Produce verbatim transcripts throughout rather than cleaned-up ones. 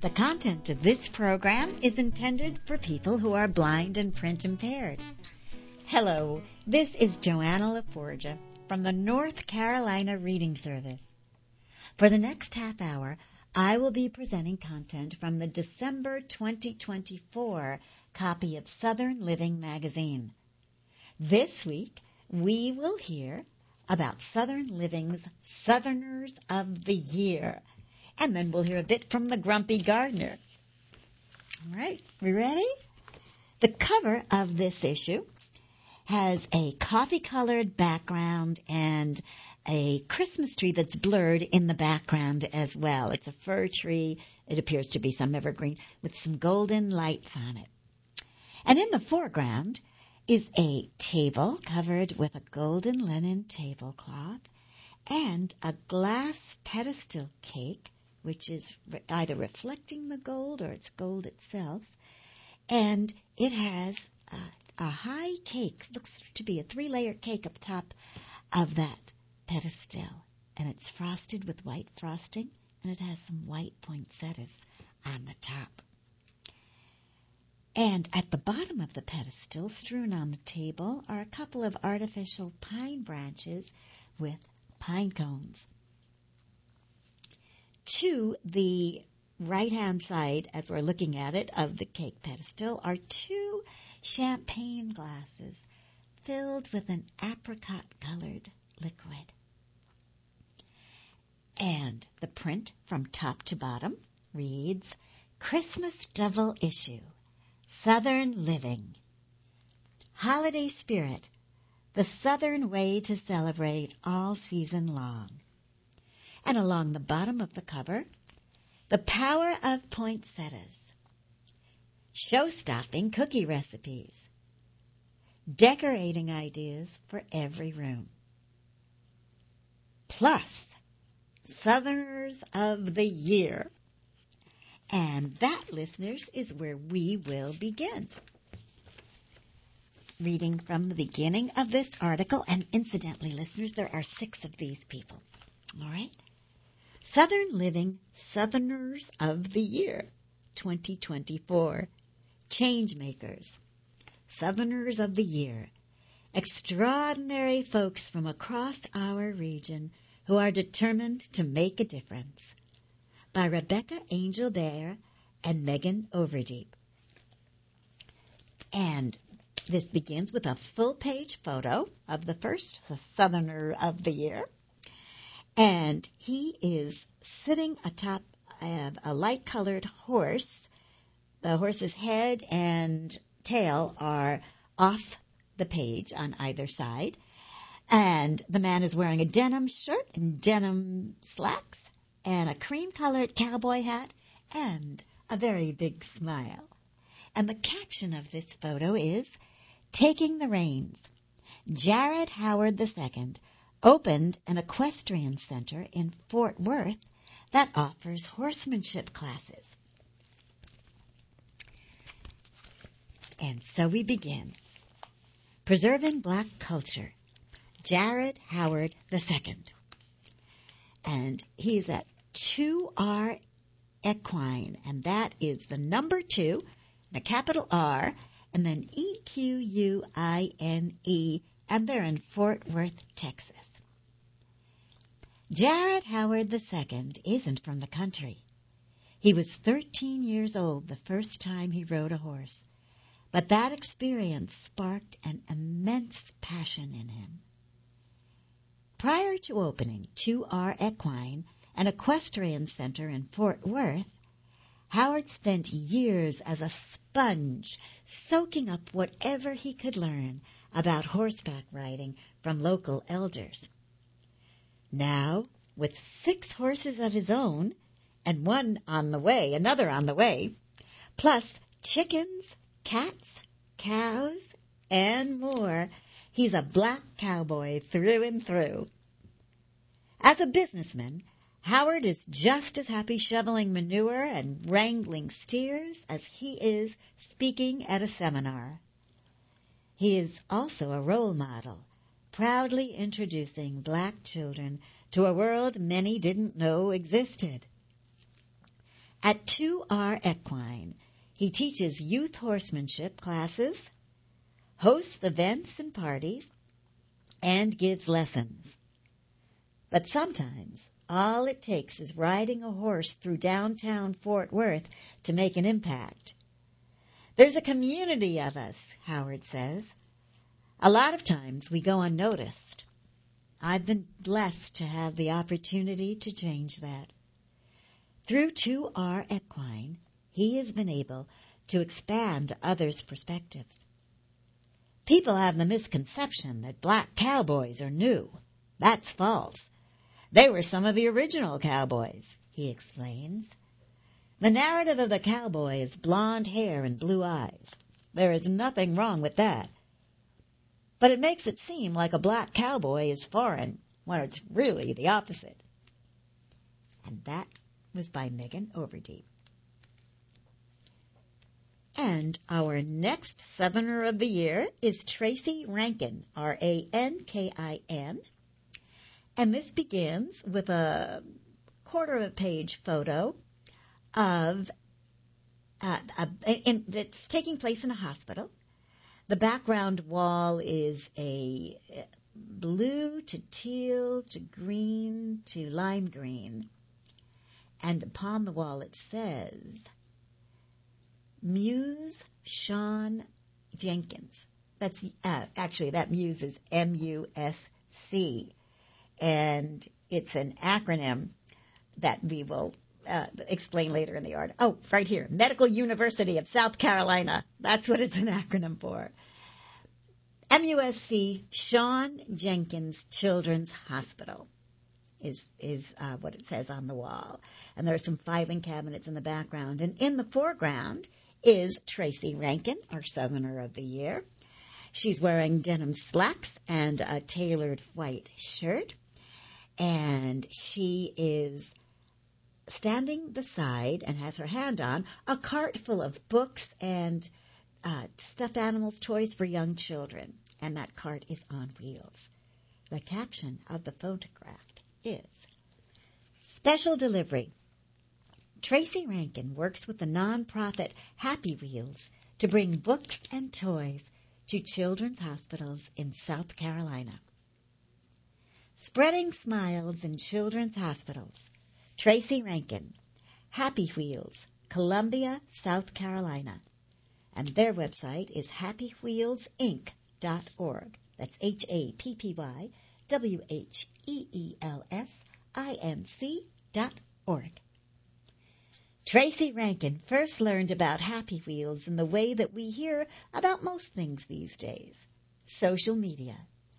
The content of this program is intended for people who are blind and print impaired. Hello, this is Joanna LaForgia from the North Carolina Reading Service. For the next half hour, I will be presenting content from the December twenty twenty-four copy of Southern Living magazine. This week, we will hear about Southern Living's Southerners of the Year. And then we'll hear a bit from the Grumpy Gardener. All right, we ready? The cover of this issue has a coffee-colored background and a Christmas tree that's blurred in the background as well. It's a fir tree. It appears to be some evergreen with some golden lights on it. And in the foreground is a table covered with a golden linen tablecloth and a glass pedestal cake, which is either reflecting the gold or it's gold itself. And it has a, a high cake, looks to be a three-layer cake up top of that pedestal. And it's frosted with white frosting, and it has some white poinsettias on the top. And at the bottom of the pedestal, strewn on the table, are a couple of artificial pine branches with pine cones. To the right-hand side, as we're looking at it, of the cake pedestal, are two champagne glasses filled with an apricot-colored liquid. And the print from top to bottom reads, Christmas Double Issue, Southern Living. Holiday Spirit, the Southern way to celebrate all season long. And along the bottom of the cover, the power of poinsettias, show-stopping cookie recipes, decorating ideas for every room, plus Southerners of the Year. And that, listeners, is where we will begin. Reading from the beginning of this article, and incidentally, listeners, there are six of these people. All right? Southern Living Southerners of the Year, twenty twenty-four. Changemakers. Southerners of the Year. Extraordinary folks from across our region who are determined to make a difference. By Rebecca Angel Bear and Megan Overdeep. And this begins with a full-page photo of the first Southerner of the Year. And he is sitting atop of a light-colored horse. The horse's head and tail are off the page on either side. And the man is wearing a denim shirt and denim slacks and a cream-colored cowboy hat and a very big smile. And the caption of this photo is, Taking the Reins. Jared Howard the Second opened an equestrian center in Fort Worth that offers horsemanship classes. And so we begin. Preserving Black Culture, Jared Howard the Second. And he's at two R Equine, and that is the number two, the capital R, and then E Q U I N E, and they're in Fort Worth, Texas. Jared Howard the Second isn't from the country. He was thirteen years old the first time he rode a horse, but that experience sparked an immense passion in him. Prior to opening two R Equine, an equestrian center in Fort Worth, Howard spent years as a sponge, soaking up whatever he could learn about horseback riding from local elders. Now, with six horses of his own, and one on the way, another on the way, plus chickens, cats, cows, and more, he's a black cowboy through and through. As a businessman, Howard is just as happy shoveling manure and wrangling steers as he is speaking at a seminar. He is also a role model, proudly introducing black children to a world many didn't know existed. At two R Equine, he teaches youth horsemanship classes, hosts events and parties, and gives lessons. But sometimes all it takes is riding a horse through downtown Fort Worth to make an impact. There's a community of us, Howard says. A lot of times we go unnoticed. I've been blessed to have the opportunity to change that. Through two R Equine, he has been able to expand others' perspectives. People have the misconception that black cowboys are new. That's false. They were some of the original cowboys, he explains. The narrative of the cowboy is blonde hair and blue eyes. There is nothing wrong with that. But it makes it seem like a black cowboy is foreign when it's really the opposite. And that was by Megan Overdeep. And our next Southerner of the Year is Tracy Rankin, R A N K I N. And this begins with a quarter of a page photo of, uh, a, in, it's taking place in a hospital. The background wall is a blue to teal to green to lime green. And upon the wall it says, Muse Sean Jenkins. That's uh, actually, that Muse is M U S C. And it's an acronym that we will uh, explain later in the art. Oh, right here, Medical University of South Carolina. That's what it's an acronym for. M U S C, Sean Jenkins Children's Hospital is, is uh, what it says on the wall. And there are some filing cabinets in the background. And in the foreground is Tracy Rankin, our Southerner of the Year. She's wearing denim slacks and a tailored white shirt. And she is standing beside and has her hand on a cart full of books and uh, stuffed animals, toys for young children. And that cart is on wheels. The caption of the photograph is, Special Delivery. Tracy Rankin works with the nonprofit Happy Wheels to bring books and toys to children's hospitals in South Carolina. Spreading smiles in children's hospitals. Tracy Rankin, Happy Wheels, Columbia, South Carolina. And their website is happy wheels inc dot org. That's H A P P Y W H E E L S I N C dot org. Tracy Rankin first learned about Happy Wheels in the way that we hear about most things these days, social media.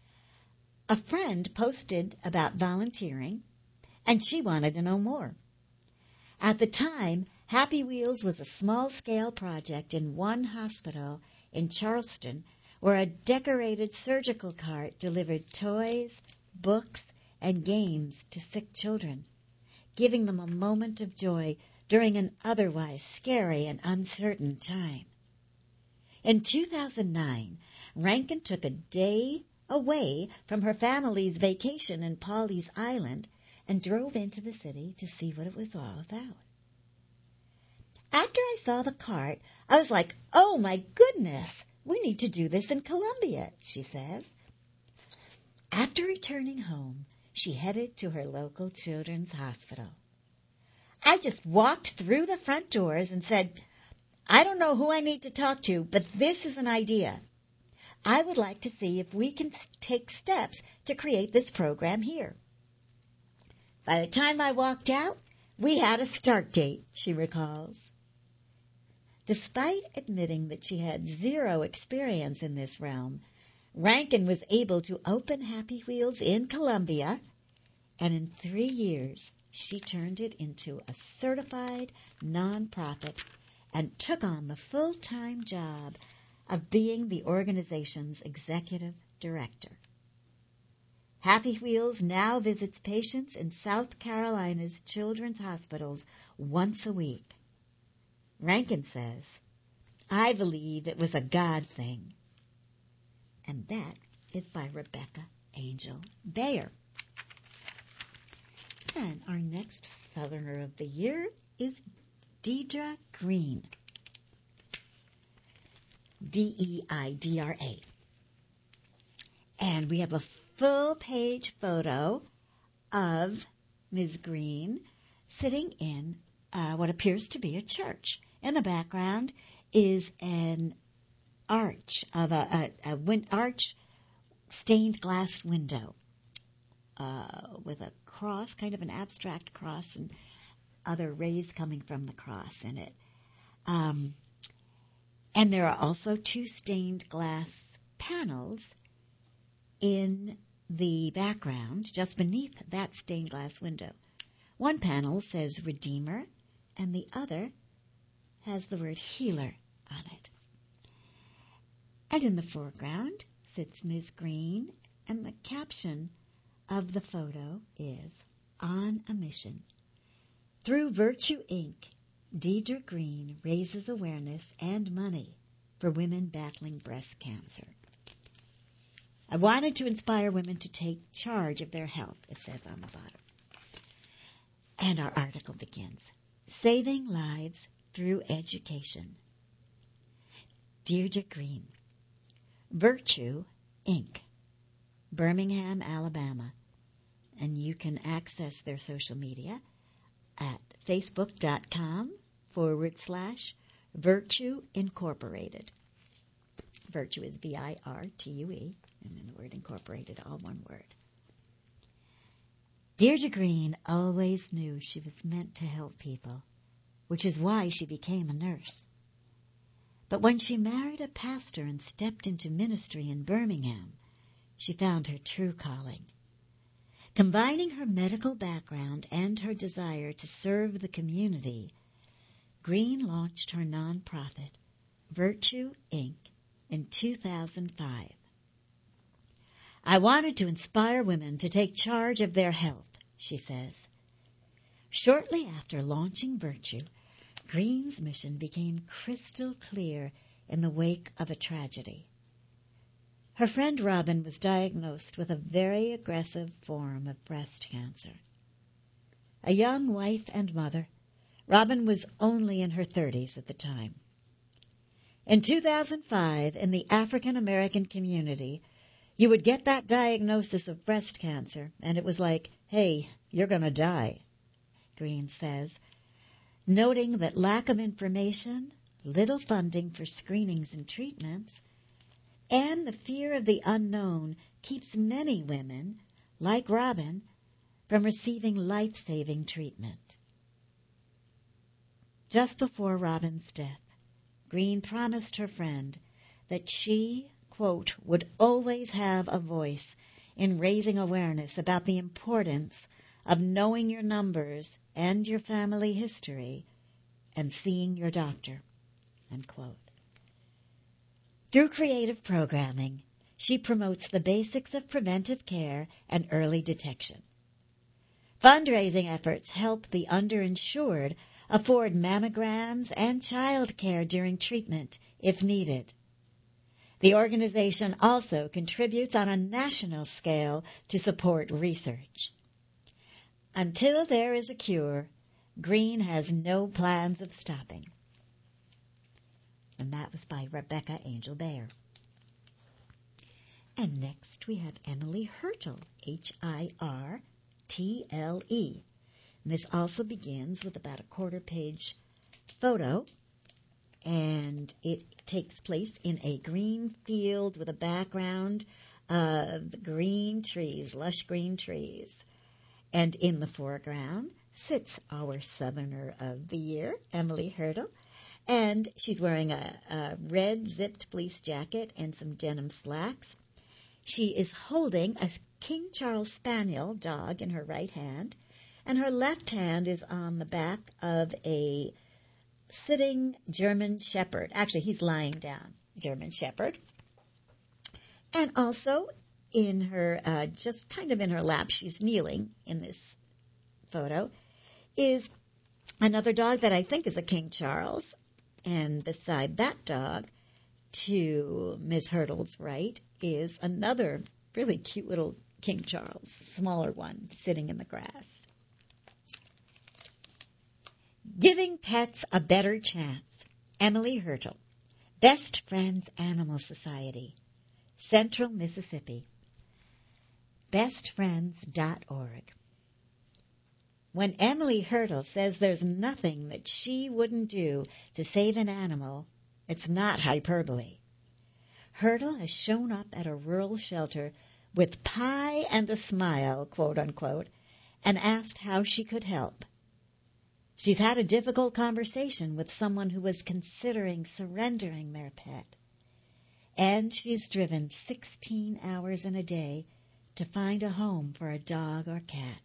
A friend posted about volunteering, and she wanted to know more. At the time, Happy Wheels was a small-scale project in one hospital in Charleston where a decorated surgical cart delivered toys, books, and games to sick children, giving them a moment of joy during an otherwise scary and uncertain time. In two thousand nine, Rankin took a day away from her family's vacation in Pawleys Island and drove into the city to see what it was all about. After I saw the cart, I was like, oh my goodness, we need to do this in Columbia, she says. After returning home, she headed to her local children's hospital. I just walked through the front doors and said, I don't know who I need to talk to, but this is an idea. I would like to see if we can take steps to create this program here. By the time I walked out, we had a start date, she recalls. Despite admitting that she had zero experience in this realm, Rankin was able to open Happy Wheels in Columbia, and in three years, she turned it into a certified nonprofit and took on the full-time job of being the organization's executive director. Happy Wheels now visits patients in South Carolina's children's hospitals once a week. Rankin says, I believe it was a God thing. And that is by Rebecca Angel Bayer. And our next Southerner of the Year is Deidra Green. D E I D R A. And we have a full-page photo of Miz Green sitting in uh, what appears to be a church. In the background is an arch of a, a, a win- arch stained glass window uh, with a cross, kind of an abstract cross, and other rays coming from the cross in it. Um, and there are also two stained glass panels in the background, just beneath that stained glass window. One panel says Redeemer, and the other has the word Healer on it. And in the foreground sits Miz Green, and the caption of the photo is, On a Mission. Through Virtue Incorporated, Deidra Green raises awareness and money for women battling breast cancer. I wanted to inspire women to take charge of their health, it says on the bottom. And our article begins, Saving Lives Through Education. Deirdre Green, Virtue Incorporated, Birmingham, Alabama. And you can access their social media at facebook.com forward slash Virtue Incorporated. Virtue is V I R T U E, and then the word incorporated, all one word. Deirdre Green always knew she was meant to help people, which is why she became a nurse. But when she married a pastor and stepped into ministry in Birmingham, she found her true calling. Combining her medical background and her desire to serve the community, Green launched her nonprofit, Virtue Incorporated, in two thousand five. I wanted to inspire women to take charge of their health, she says. Shortly after launching Virtue, Green's mission became crystal clear in the wake of a tragedy. Her friend Robin was diagnosed with a very aggressive form of breast cancer. A young wife and mother, Robin was only in her thirties at the time. In two thousand five, in the African American community, you would get that diagnosis of breast cancer, and it was like, hey, you're going to die, Green says, noting that lack of information, little funding for screenings and treatments, and the fear of the unknown keeps many women, like Robin, from receiving life-saving treatment. Just before Robin's death, Green promised her friend that she, quote, would always have a voice in raising awareness about the importance of knowing your numbers and your family history and seeing your doctor, end quote. Through creative programming, she promotes the basics of preventive care and early detection. Fundraising efforts help the underinsured afford mammograms and child care during treatment if needed. The organization also contributes on a national scale to support research. Until there is a cure, Green has no plans of stopping. And that was by Rebecca Angel Bayer. And next we have Emily Hirtle, H I R T L E. And this also begins with about a quarter page photo, and it takes place in a green field with a background of green trees, lush green trees. And in the foreground sits our Southerner of the Year, Emily Hirtle, and she's wearing a, a red zipped fleece jacket and some denim slacks. She is holding a King Charles Spaniel dog in her right hand, and her left hand is on the back of a sitting German Shepherd. Actually, he's lying down, German Shepherd. And also in her, uh, just kind of in her lap, she's kneeling in this photo, is another dog that I think is a King Charles. And beside that dog, to Miz Hirtle's right, is another really cute little King Charles, smaller one, sitting in the grass. Giving Pets a Better Chance. Emily Hurtle, Best Friends Animal Society, Central Mississippi. best friends dot org. When Emily Hurtle says there's nothing that she wouldn't do to save an animal, it's not hyperbole. Hurtle has shown up at a rural shelter with pie and a smile, quote unquote, and asked how she could help. She's had a difficult conversation with someone who was considering surrendering their pet. And she's driven sixteen hours in a day to find a home for a dog or cat.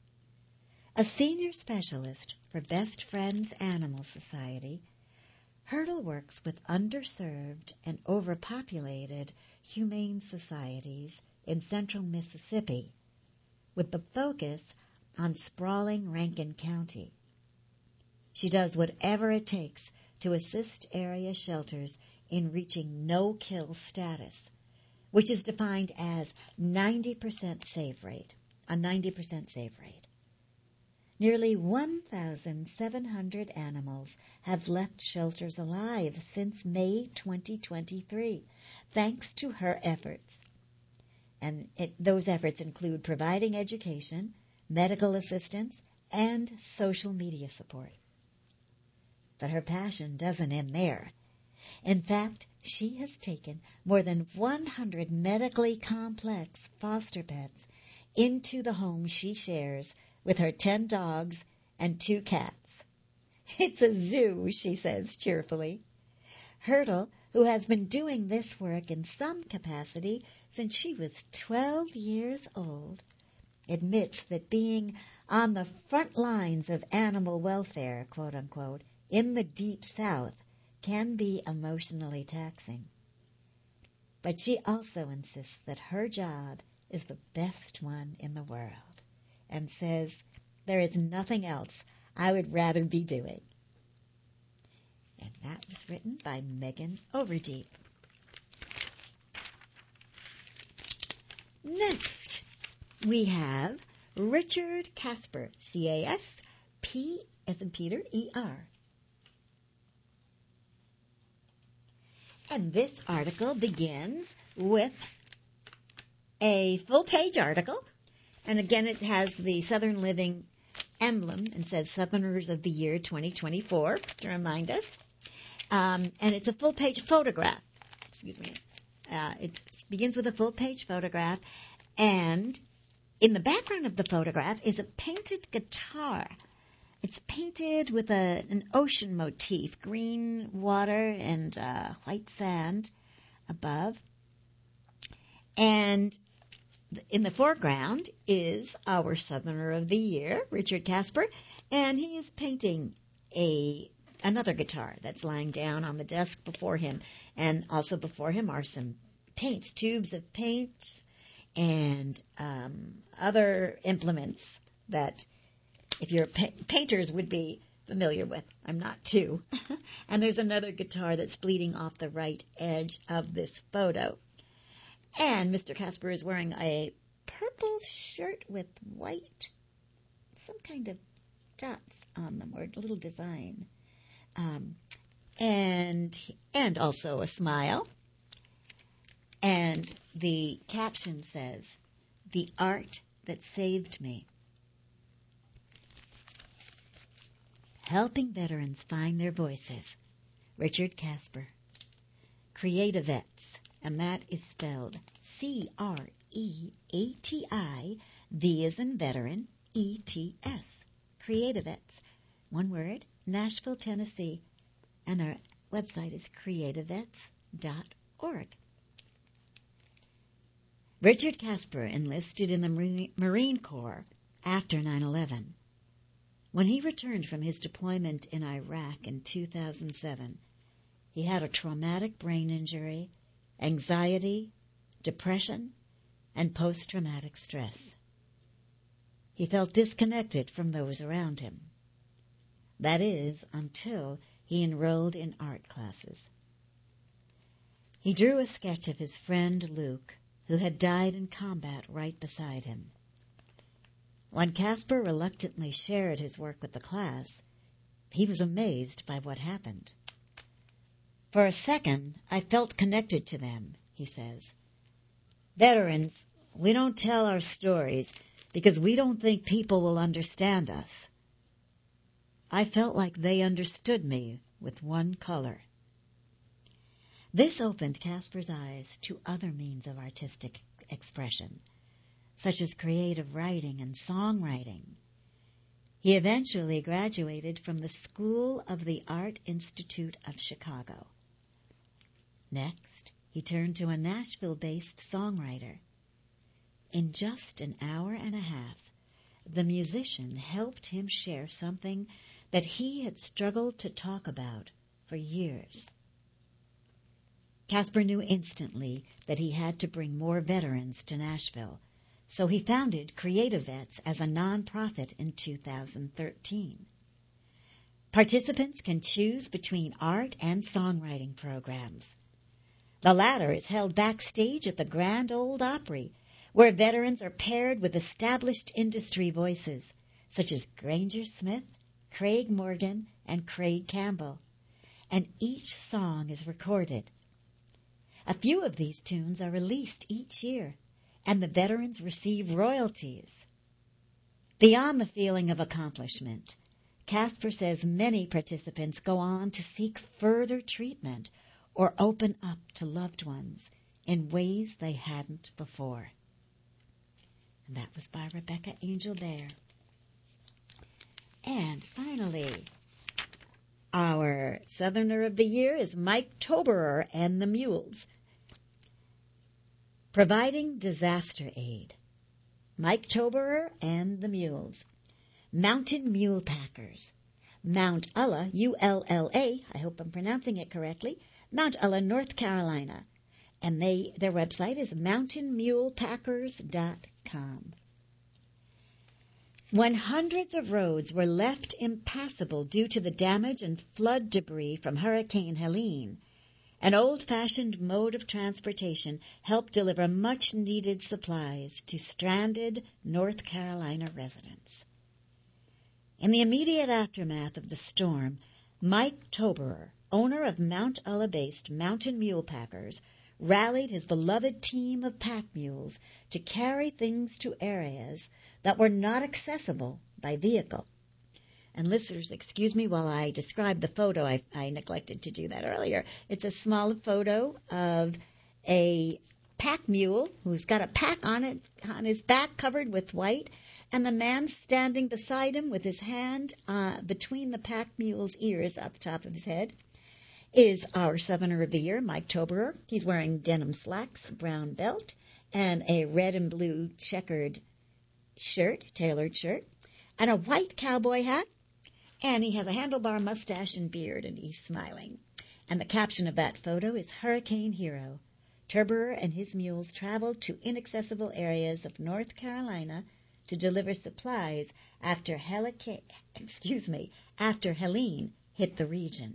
A senior specialist for Best Friends Animal Society, Hurtle works with underserved and overpopulated humane societies in central Mississippi, with the focus on sprawling Rankin County. She does whatever it takes to assist area shelters in reaching no-kill status, which is defined as ninety percent save rate, a ninety percent save rate. Nearly one thousand seven hundred animals have left shelters alive since May twenty twenty-three, thanks to her efforts. And it, those efforts include providing education, medical assistance, and social media support. But her passion doesn't end there. In fact, she has taken more than one hundred medically complex foster pets into the home she shares with her ten dogs and two cats. It's a zoo, she says cheerfully. Hurtle, who has been doing this work in some capacity since she was twelve years old, admits that being on the front lines of animal welfare, quote unquote, in the Deep South can be emotionally taxing. But she also insists that her job is the best one in the world and says, there is nothing else I would rather be doing. And that was written by Megan Overdeep. Next, we have Richard Casper, C A S P as in Peter, E R. And this article begins with a full-page article. And again, it has the Southern Living emblem and says Southerners of the Year twenty twenty-four to remind us. Um, and it's a full-page photograph. Excuse me. Uh, it begins with a full-page photograph. And in the background of the photograph is a painted guitar. It's painted with a, an ocean motif, green water and uh, white sand above. And in the foreground is our Southerner of the Year, Richard Casper, and he is painting a another guitar that's lying down on the desk before him. And also before him are some paints, tubes of paint, and um, other implements that if you're pa- painters would be familiar with. I'm not too. And there's another guitar that's bleeding off the right edge of this photo. And Mister Casper is wearing a purple shirt with white, some kind of dots on them, or a little design. Um, and and also a smile. And the caption says, "The art that saved me." Helping veterans find their voices. Richard Casper. Creativets, and that is spelled C R E A T I, V as in veteran, E T S. Creativets. One word, Nashville, Tennessee. And our website is creativets dot org. Richard Casper enlisted in the Marine Corps after nine eleven. When he returned from his deployment in Iraq in two thousand seven, he had a traumatic brain injury, anxiety, depression, and post-traumatic stress. He felt disconnected from those around him. That is, until he enrolled in art classes. He drew a sketch of his friend Luke, who had died in combat right beside him. When Casper reluctantly shared his work with the class, he was amazed by what happened. For a second, I felt connected to them, he says. Veterans, we don't tell our stories because we don't think people will understand us. I felt like they understood me with one color. This opened Casper's eyes to other means of artistic expression, such as creative writing and songwriting. He eventually graduated from the School of the Art Institute of Chicago. Next, he turned to a Nashville-based songwriter. In just an hour and a half, the musician helped him share something that he had struggled to talk about for years. Casper knew instantly that he had to bring more veterans to Nashville, so he founded Creative Vets as a nonprofit in two thousand thirteen. Participants can choose between art and songwriting programs. The latter is held backstage at the Grand Ole Opry, where veterans are paired with established industry voices, such as Granger Smith, Craig Morgan, and Craig Campbell, and each song is recorded. A few of these tunes are released each year, and the veterans receive royalties. Beyond the feeling of accomplishment, Casper says many participants go on to seek further treatment or open up to loved ones in ways they hadn't before. And that was by Rebecca Angel Bear. And finally, our Southerner of the Year is Mike Toberer and the Mules. Providing disaster aid. Mike Toberer and the Mules. Mountain Mule Packers. Mount Ulla, U L L A, I hope I'm pronouncing it correctly, Mount Ulla, North Carolina. And they their website is mountain mule packers dot com. When hundreds of roads were left impassable due to the damage and flood debris from Hurricane Helene, an old-fashioned mode of transportation helped deliver much-needed supplies to stranded North Carolina residents. In the immediate aftermath of the storm, Mike Toberer, owner of Mount Ulla-based Mountain Mule Packers, rallied his beloved team of pack mules to carry things to areas that were not accessible by vehicle. And listeners, excuse me while I describe the photo. I, I neglected to do that earlier. It's a small photo of a pack mule who's got a pack on it, on his back covered with white, and the man standing beside him with his hand uh, between the pack mule's ears at the top of his head is our Southerner of the Year, Mike Toberer. He's wearing denim slacks, brown belt, and a red and blue checkered shirt, tailored shirt, and a white cowboy hat. And he has a handlebar mustache and beard, and he's smiling. And the caption of that photo is Hurricane Hero. Toberer and his mules traveled to inaccessible areas of North Carolina to deliver supplies after Helica- excuse me, after Helene hit the region.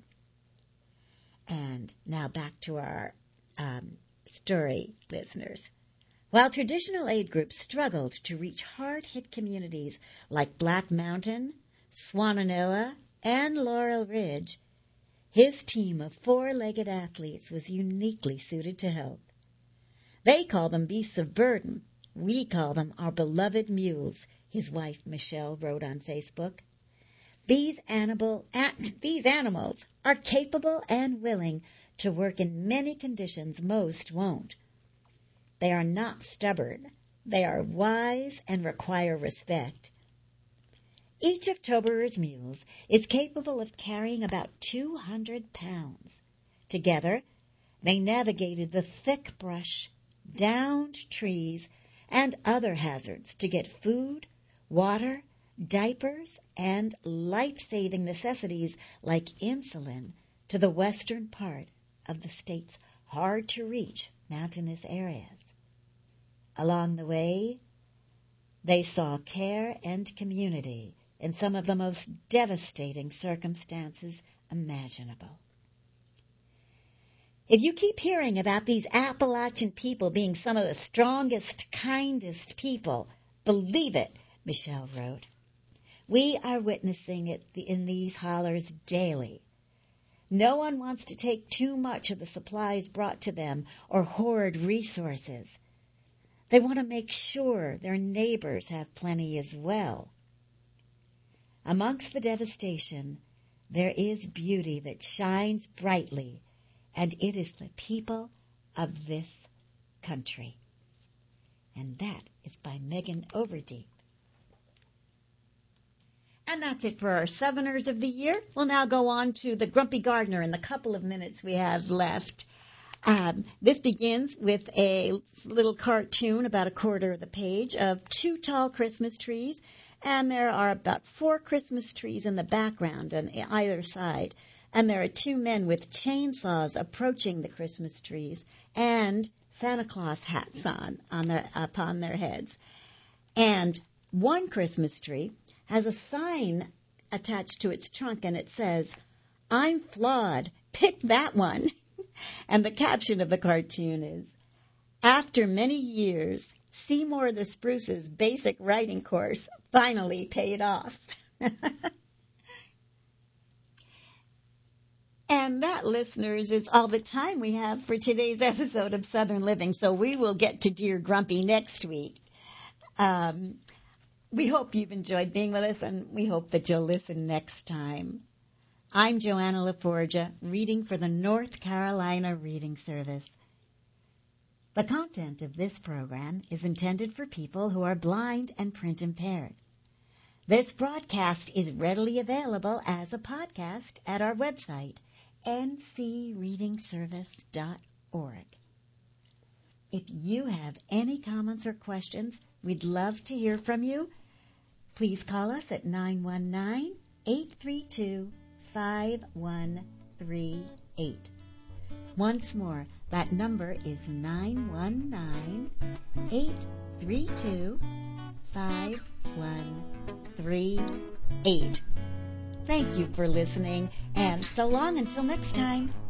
And now back to our um, story, listeners. While traditional aid groups struggled to reach hard-hit communities like Black Mountain, Swannanoa, and Laurel Ridge, his team of four-legged athletes was uniquely suited to help. They call them beasts of burden. We call them our beloved mules, his wife Michelle wrote on Facebook. These, animal, these animals are capable and willing to work in many conditions most won't. They are not stubborn. They are wise and require respect. Each of Toberer's mules is capable of carrying about two hundred pounds. Together, they navigated the thick brush, downed trees, and other hazards to get food, water, diapers, and life-saving necessities like insulin to the western part of the state's hard-to-reach mountainous areas. Along the way, they saw care and community in some of the most devastating circumstances imaginable. If you keep hearing about these Appalachian people being some of the strongest, kindest people, believe it, Michelle wrote. We are witnessing it in these hollers daily. No one wants to take too much of the supplies brought to them or hoard resources. They want to make sure their neighbors have plenty as well. Amongst the devastation, there is beauty that shines brightly, and it is the people of this country. And that is by Megan Overdeep. And that's it for our Southerners of the Year. We'll now go on to the Grumpy Gardener in the couple of minutes we have left. Um, this begins with a little cartoon, about a quarter of the page, of two tall Christmas trees. And there are about four Christmas trees in the background on either side. And there are two men with chainsaws approaching the Christmas trees and Santa Claus hats on, on their, upon their heads. And one Christmas tree has a sign attached to its trunk, and it says, "I'm flawed, pick that one." And the caption of the cartoon is, "After many years, Seymour the Spruce's basic writing course finally paid off." And that, listeners, is all the time we have for today's episode of Southern Living, so we will get to Dear Grumpy next week. Um... We hope you've enjoyed being with us, and we hope that you'll listen next time. I'm Joanna LaForgia, reading for the North Carolina Reading Service. The content of this program is intended for people who are blind and print impaired. This broadcast is readily available as a podcast at our website, n c reading service dot org. If you have any comments or questions, we'd love to hear from you. Please call us at nine one nine, eight three two, five one three eight. Once more, that number is nine one nine, eight three two, five one three eight. Thank you for listening, and so long until next time.